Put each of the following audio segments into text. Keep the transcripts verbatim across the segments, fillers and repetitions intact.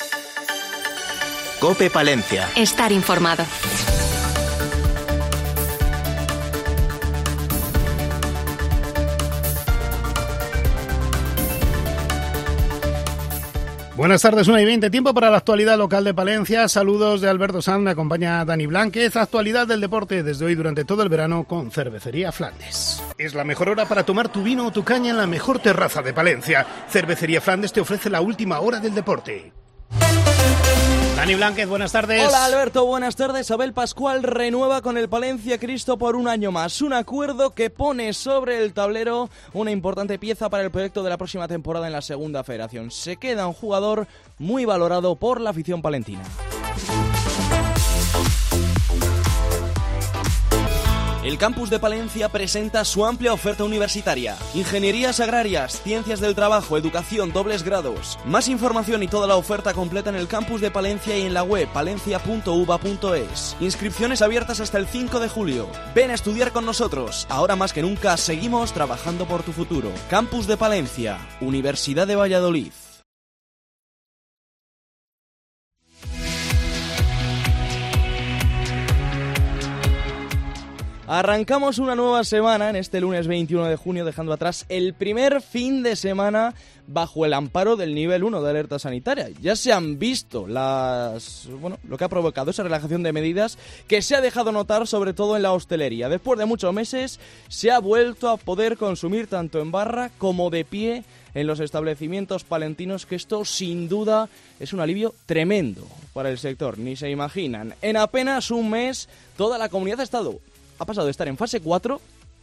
COPE Palencia. Estar informado. Buenas tardes, una y veinte, tiempo para la actualidad local de Palencia. Saludos de Alberto Sanz, me acompaña Dani Blánquez. Actualidad del deporte desde hoy durante todo el verano con Cervecería Flandes. Es la mejor hora para tomar tu vino o tu caña en la mejor terraza de Palencia. Cervecería Flandes te ofrece la última hora del deporte. Dani Blánquez, buenas tardes. Hola Alberto, buenas tardes. Abel Pascual renueva con el Palencia Cristo por un año más. Un acuerdo que pone sobre el tablero una importante pieza para el proyecto de la próxima temporada en la Segunda Federación. Se queda un jugador muy valorado por la afición palentina. El campus de Palencia presenta su amplia oferta universitaria. Ingenierías agrarias, ciencias del trabajo, educación, dobles grados. Más información y toda la oferta completa en el campus de Palencia y en la web palencia punto u b a punto e s. Inscripciones abiertas hasta el cinco de julio. Ven a estudiar con nosotros. Ahora más que nunca seguimos trabajando por tu futuro. Campus de Palencia, Universidad de Valladolid. Arrancamos una nueva semana en este lunes veintiuno de junio, dejando atrás el primer fin de semana bajo el amparo del nivel uno de alerta sanitaria. Ya se han visto las, bueno, lo que ha provocado esa relajación de medidas que se ha dejado notar sobre todo en la hostelería. Después de muchos meses se ha vuelto a poder consumir tanto en barra como de pie en los establecimientos palentinos, que esto sin duda es un alivio tremendo para el sector, ni se imaginan. En apenas un mes toda la comunidad ha estado ha pasado de estar en fase cuatro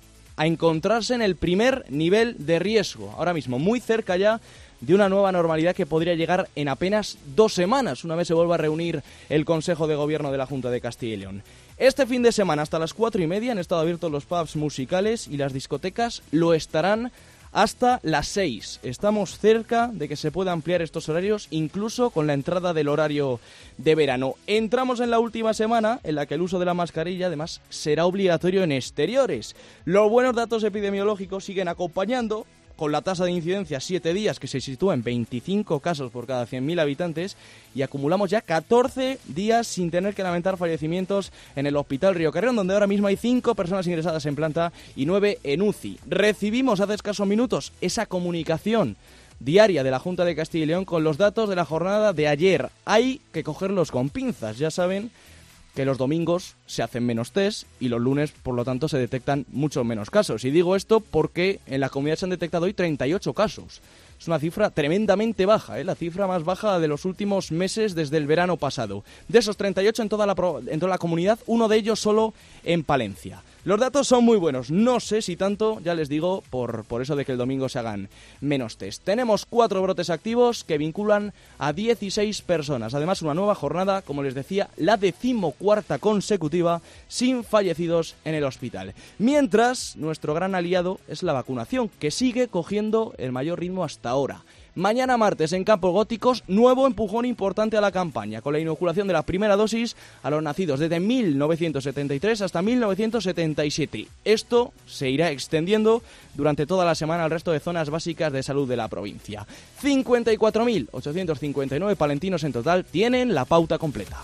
a encontrarse en el primer nivel de riesgo. Ahora mismo, muy cerca ya de una nueva normalidad que podría llegar en apenas dos semanas, una vez se vuelva a reunir el Consejo de Gobierno de la Junta de Castilla y León. Este fin de semana, hasta las cuatro y media, han estado abiertos los pubs musicales y las discotecas lo estarán hasta las seis. Estamos cerca de que se pueda ampliar estos horarios, incluso con la entrada del horario de verano. Entramos en la última semana en la que el uso de la mascarilla además será obligatorio en exteriores. Los buenos datos epidemiológicos siguen acompañando, con la tasa de incidencia siete días que se sitúa en veinticinco casos por cada cien mil habitantes, y acumulamos ya catorce días sin tener que lamentar fallecimientos en el Hospital Río Carrión, donde ahora mismo hay cinco personas ingresadas en planta y nueve en U C I. Recibimos hace escasos minutos esa comunicación diaria de la Junta de Castilla y León con los datos de la jornada de ayer. Hay que cogerlos con pinzas, ya saben que los domingos se hacen menos test y los lunes, por lo tanto, se detectan muchos menos casos. Y digo esto porque en la comunidad se han detectado hoy treinta y ocho casos. Es una cifra tremendamente baja, ¿eh? La cifra más baja de los últimos meses desde el verano pasado. De esos treinta y ocho en toda la, pro- en toda la comunidad, uno de ellos solo en Palencia. Los datos son muy buenos, no sé si tanto, ya les digo, por, por eso de que el domingo se hagan menos test. Tenemos cuatro brotes activos que vinculan a dieciséis personas. Además, una nueva jornada, como les decía, la decimocuarta consecutiva, sin fallecidos en el hospital. Mientras, nuestro gran aliado es la vacunación, que sigue cogiendo el mayor ritmo hasta ahora. Mañana martes en Campos Góticos, nuevo empujón importante a la campaña, con la inoculación de la primera dosis a los nacidos desde mil novecientos setenta y tres hasta mil novecientos setenta y siete. Esto se irá extendiendo durante toda la semana al resto de zonas básicas de salud de la provincia. cincuenta y cuatro mil ochocientos cincuenta y nueve palentinos en total tienen la pauta completa.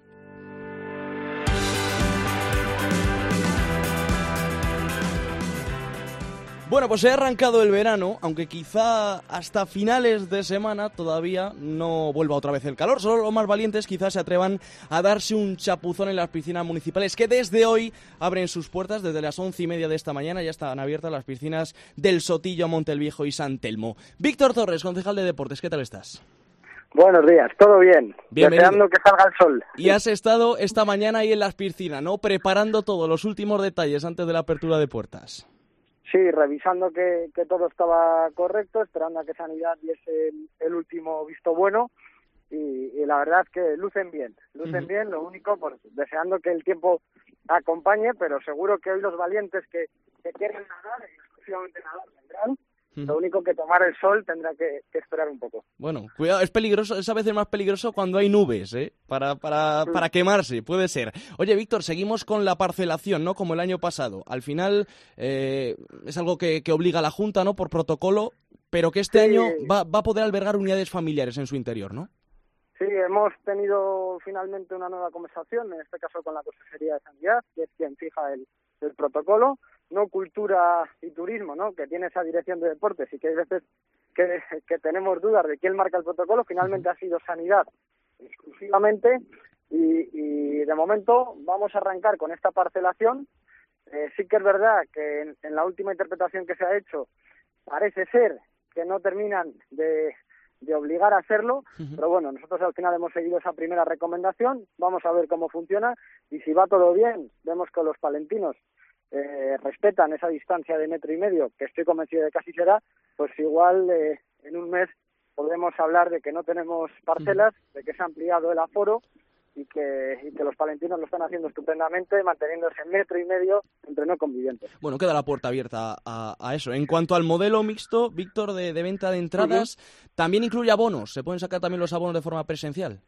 Bueno, pues se ha arrancado el verano, aunque quizá hasta finales de semana todavía no vuelva otra vez el calor. Solo los más valientes quizás se atrevan a darse un chapuzón en las piscinas municipales, que desde hoy abren sus puertas. Desde las once y media de esta mañana ya están abiertas las piscinas del Sotillo, Montelviejo y San Telmo. Víctor Torres, concejal de Deportes, ¿qué tal estás? Buenos días, todo bien. Bienvenido. Deseando que salga el sol. Y has estado esta mañana ahí en las piscinas, ¿no? Preparando todos los últimos detalles antes de la apertura de puertas. Sí, revisando que, que todo estaba correcto, esperando a que Sanidad diese el, el último visto bueno y, y la verdad es que lucen bien, lucen uh-huh. bien, lo único, pues deseando que el tiempo acompañe, pero seguro que hoy los valientes que, que quieren nadar, exclusivamente nadar, vendrán. Uh-huh. Lo único que tomar el sol tendrá que, que esperar un poco. Bueno, cuidado, es peligroso, es a veces más peligroso cuando hay nubes, ¿eh? Para, para, para quemarse, puede ser. Oye, Víctor, seguimos con la parcelación, ¿no? Como el año pasado. Al final eh, es algo que, que obliga a la Junta, ¿no? Por protocolo, pero que este sí. año va, va a poder albergar unidades familiares en su interior, ¿no? Sí, hemos tenido finalmente una nueva conversación, en este caso con la Consejería de Sanidad, que es quien fija el, el protocolo, no Cultura y Turismo, ¿no?, que tiene esa dirección de deportes, y que hay veces que, que tenemos dudas de quién marca el protocolo. Finalmente ha sido Sanidad exclusivamente, y, y de momento vamos a arrancar con esta parcelación. Eh, sí que es verdad que en, en la última interpretación que se ha hecho parece ser que no terminan de... de obligar a hacerlo, uh-huh. pero bueno, nosotros al final hemos seguido esa primera recomendación, vamos a ver cómo funciona, y si va todo bien, vemos que los palentinos eh, respetan esa distancia de metro y medio, que estoy convencido de que así será, pues igual eh, en un mes podremos hablar de que no tenemos parcelas, uh-huh. de que se ha ampliado el aforo, y que, y que los palentinos lo están haciendo estupendamente, manteniéndose en metro y medio entre no convivientes. Bueno, queda la puerta abierta a, a eso. En cuanto al modelo mixto, Víctor, de, de venta de entradas, uh-huh. ¿también incluye abonos? ¿Se pueden sacar también los abonos de forma presencial?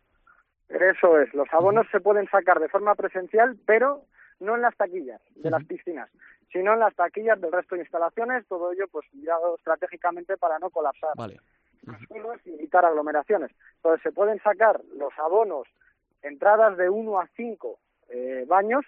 Eso es, los abonos uh-huh. se pueden sacar de forma presencial, pero no en las taquillas de uh-huh. las piscinas, sino en las taquillas del resto de instalaciones, todo ello pues mirado estratégicamente para no colapsar vale. uh-huh. los suelos y evitar aglomeraciones. Entonces se pueden sacar los abonos, entradas de uno a cinco eh, baños,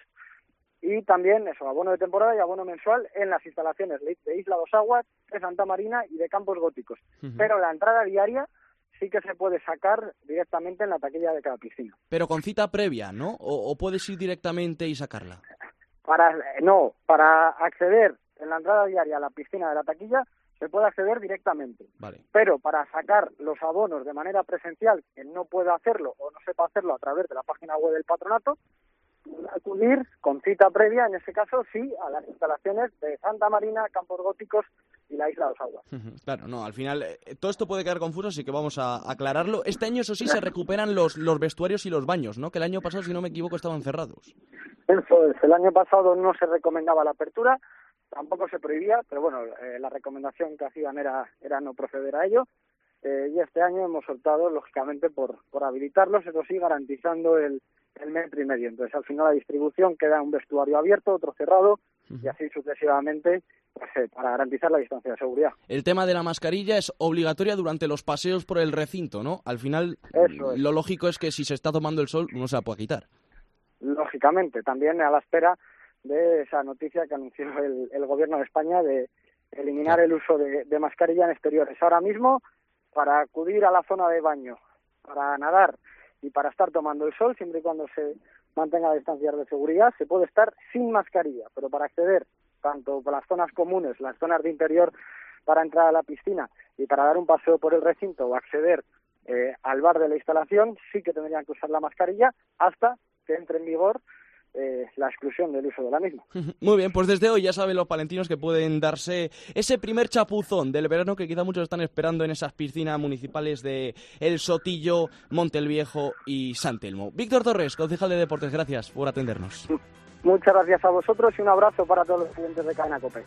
y también eso, abono de temporada y abono mensual en las instalaciones de Isla Dos Aguas, de Santa Marina y de Campos Góticos. Uh-huh. Pero la entrada diaria sí que se puede sacar directamente en la taquilla de cada piscina. Pero con cita previa, ¿no? ¿O, o puedes ir directamente y sacarla? Para No, para acceder en la entrada diaria a la piscina de la taquilla se puede acceder directamente. Vale. Pero para sacar los abonos de manera presencial, que no pueda hacerlo o no sepa hacerlo a través de la página web del patronato, acudir con cita previa, en ese caso sí, a las instalaciones de Santa Marina, Campos Góticos y la Isla Dos Aguas. Claro, no, al final eh, todo esto puede quedar confuso, así que vamos a aclararlo. Este año, eso sí, se recuperan los, los vestuarios y los baños, ¿no? Que el año pasado, si no me equivoco, estaban cerrados. Eso es, el año pasado no se recomendaba la apertura, tampoco se prohibía, pero bueno, eh, la recomendación que hacían era, era no proceder a ello, eh, y este año hemos optado, lógicamente, por, por habilitarlos, eso sí, garantizando el, el metro y medio. Entonces, al final la distribución queda un vestuario abierto, otro cerrado, uh-huh. y así sucesivamente, pues, eh, para garantizar la distancia de seguridad. El tema de la mascarilla es obligatoria durante los paseos por el recinto, ¿no? Al final, eso es. Lo lógico es que si se está tomando el sol, no se la puede quitar. Lógicamente, también a la espera de esa noticia que anunció el, el Gobierno de España de eliminar el uso de, de mascarilla en exteriores. Ahora mismo, para acudir a la zona de baño, para nadar y para estar tomando el sol, siempre y cuando se mantenga la distancia de seguridad, se puede estar sin mascarilla, pero para acceder tanto por las zonas comunes, las zonas de interior para entrar a la piscina y para dar un paseo por el recinto o acceder eh, al bar de la instalación, sí que tendrían que usar la mascarilla hasta que entre en vigor Eh, la exclusión del uso de la misma. Muy bien, pues desde hoy ya saben los palentinos que pueden darse ese primer chapuzón del verano que quizá muchos están esperando en esas piscinas municipales de El Sotillo, Montelviejo y San Telmo. Víctor Torres, concejal de Deportes, gracias por atendernos. Muchas gracias a vosotros y un abrazo para todos los clientes de Cadena COPE.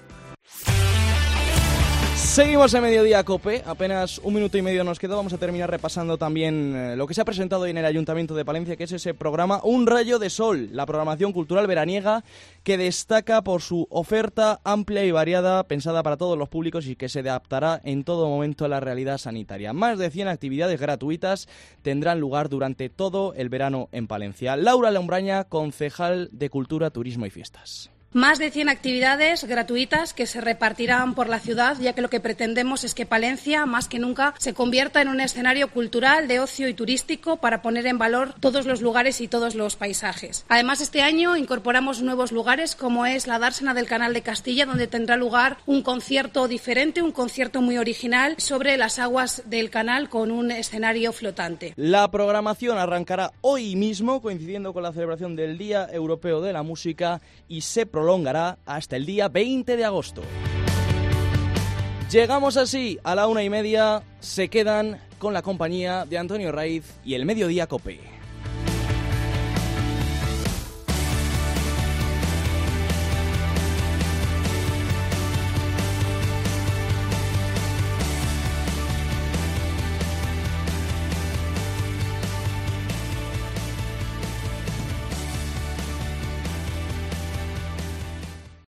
Seguimos en Mediodía Cope, apenas un minuto y medio nos queda, vamos a terminar repasando también eh, lo que se ha presentado hoy en el Ayuntamiento de Palencia, que es ese programa Un Rayo de Sol, la programación cultural veraniega que destaca por su oferta amplia y variada, pensada para todos los públicos y que se adaptará en todo momento a la realidad sanitaria. Más de cien actividades gratuitas tendrán lugar durante todo el verano en Palencia. Laura Lombraña, concejal de Cultura, Turismo y Fiestas. Más de cien actividades gratuitas que se repartirán por la ciudad, ya que lo que pretendemos es que Palencia, más que nunca, se convierta en un escenario cultural, de ocio y turístico para poner en valor todos los lugares y todos los paisajes. Además, este año incorporamos nuevos lugares, como es la dársena del Canal de Castilla, donde tendrá lugar un concierto diferente, un concierto muy original sobre las aguas del canal con un escenario flotante. La programación arrancará hoy mismo, coincidiendo con la celebración del Día Europeo de la Música, y se prolongará hasta el día veinte de agosto. Llegamos así a la una y media, se quedan con la compañía de Antonio Raiz y el Mediodía Cope.